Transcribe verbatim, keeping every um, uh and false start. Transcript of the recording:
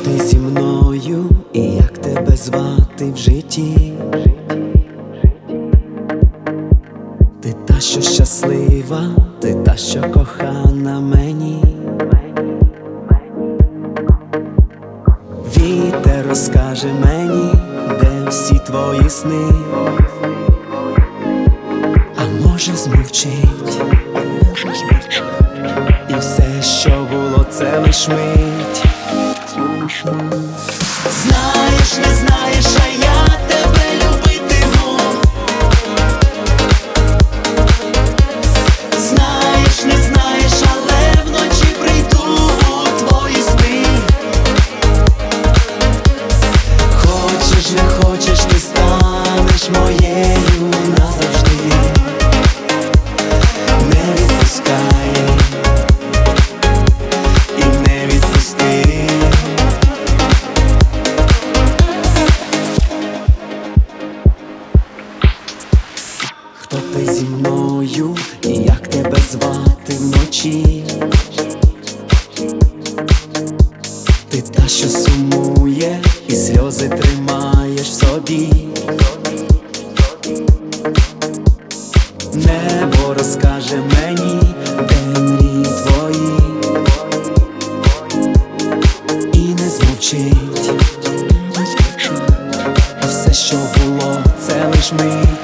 ти зі мною і як тебе звати в житті? Ти та, що щаслива, ти та, що кохана мені. Вітер розкаже мені, де всі твої сни, а може змовчить, і все, що було, це лиш мить. Знаєш, не знаєш, а я тебе любитиму. Знаєш, не знаєш, але вночі прийду у твої сни. Хочеш, не хочеш, ти станеш моєю назавжди. Не відпускай і не відпусти. Хто ти зі мною і як тебе звати вночі? Ти та, що сумує і сльози тримаєш в собі. Небо розкаже мені, де мрії твої, і не змовчить, а все, що було, це лиш мить.